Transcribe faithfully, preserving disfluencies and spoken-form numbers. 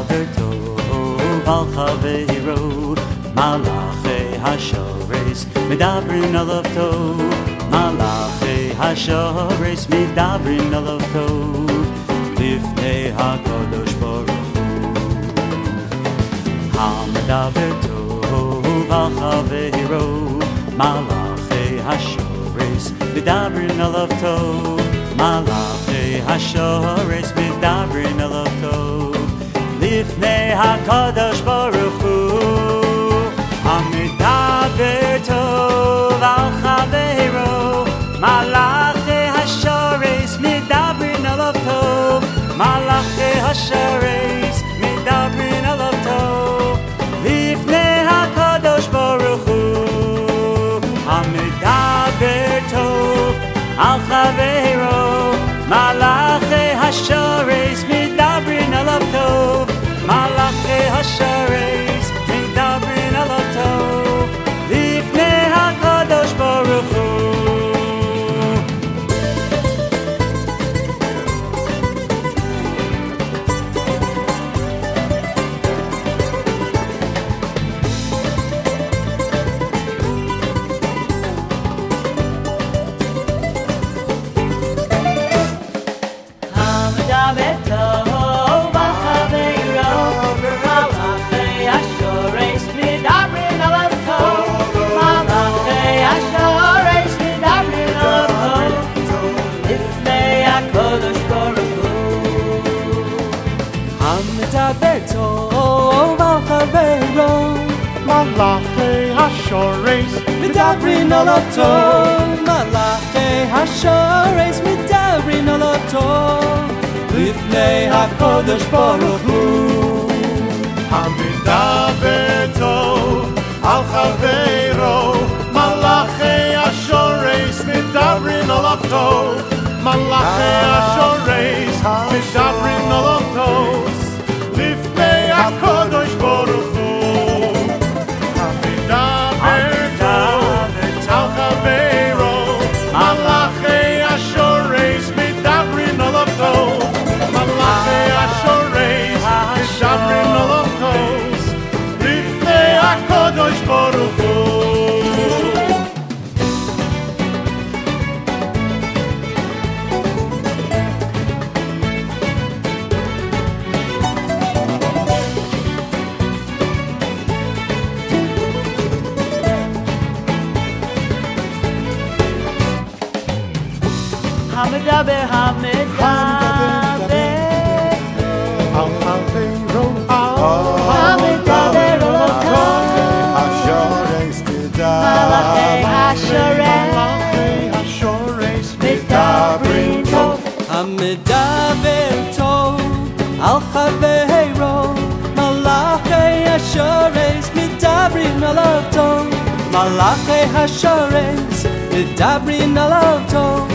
medaber tov al chaveiro, malachei hashores medabrin alav tov, malachei hashores medabrin alav tov, lifnei hakadosh baruch hu. Hamedaber tov al chaveiro, malachei hashores medabrin alav tov, malachei hashores medabrin alav tov, lifnei hakadosh baruch hu. Hamedaber tov al chaveiro, malachei hashores medabrin alav tov, malachei hashores medabrin alav tov, lifnei hakadosh baruch hu. Hamedaber tov al chaveiro, malachei hashores medabrin alav tov, malachei hashores medabrin alav tov, lifnei hakadosh baruch hu. Hamedaber tov al chaveiro, malachei hashores medabrin alav tov, malachei hashores medabrin alav tov, lifnei hakadosh baruch hu. Hamedaber tov al chaveiro, malachei hashores medabrin alav tov, malachei hashores medabrin alav tov, lifnei hakadosh baruch hu. Hamedaber tov al chaveiro, malachei hashores medabrin alav tov, malachei hashores medabrin alav tov, lifnei hakadosh baruch hu. Hamedaber tov al chaveiro, malachei hashores medabrin alav tov, malachei hashores medabrin alav tov, lifnei hakadosh baruch hu. Hamedaber, hamedaber, Al chaveiro, al hamedaber alav tov, hashores malachei hashores hashores medabrin tov. Hamedaber tov al chaveiro, malachei hashores medabrin alav tov, malachei hashores medabrin alav tov,